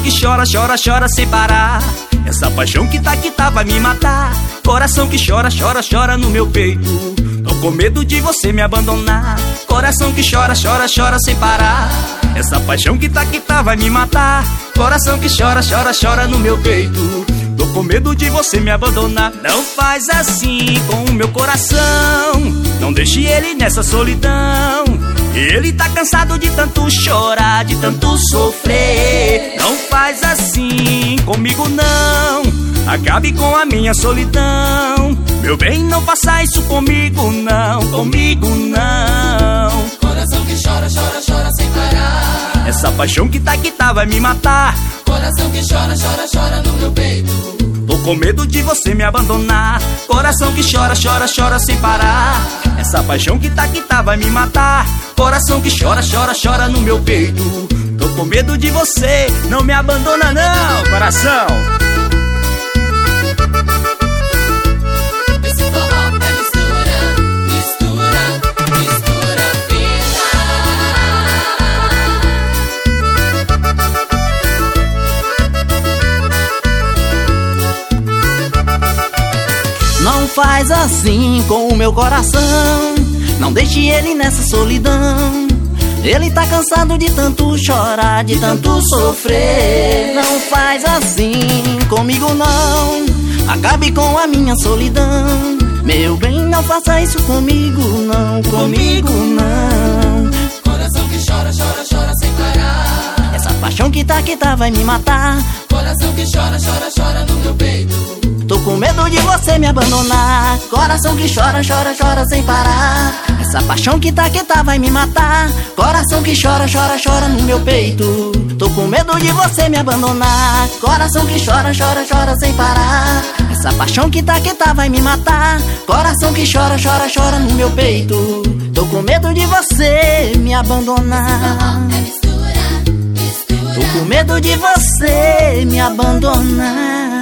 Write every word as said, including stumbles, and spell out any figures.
que chora, chora, chora sem parar. Essa paixão que tá, que tá vai me matar. Coração que chora, chora, chora no meu peito. Tô com medo de você me abandonar. Coração que chora, chora, chora sem parar. Essa paixão que tá, que tá vai me matar. Coração que chora, chora, chora no meu peito. Tô com medo de você me abandonar. Não faz assim com o meu coração. Não deixe ele nessa solidão. Ele tá cansado de tanto chorar, de tanto sofrer. Não faz assim comigo não. Acabe com a minha solidão. Meu bem, não faça isso comigo não. Comigo não. Coração que chora, chora, chora sem parar. Essa paixão que tá, que tá vai me matar. Coração que chora, chora, chora no meu peito. Tô com medo de você me abandonar. Coração que chora, chora, chora sem parar. Essa paixão que tá, que tá vai me matar. Coração que chora, chora, chora no meu peito. Tô com medo de você, não me abandona não, coração. Esse forró é mistura, mistura, mistura fina. Não faz assim com o meu coração. Não deixe ele nessa solidão. Ele tá cansado de tanto chorar, de tanto sofrer. Não faz assim comigo não. Acabe com a minha solidão. Meu bem, não faça isso comigo não. Comigo não. Coração que chora, chora, chora sem parar. Essa paixão que tá, que tá vai me matar. Coração que chora, chora, chora no meu peito. Tô com medo de você me abandonar. Coração que chora, chora, chora sem parar. Essa paixão que tá, que tá vai me matar. Coração que chora, chora, chora no meu peito. Tô com medo de você me abandonar. Coração que chora, chora, chora sem parar. Essa paixão que tá, que tá vai me matar. Coração que chora, chora, chora no meu peito. Tô com medo de você me abandonar. É mistura, mistura. Tô com medo de você me abandonar.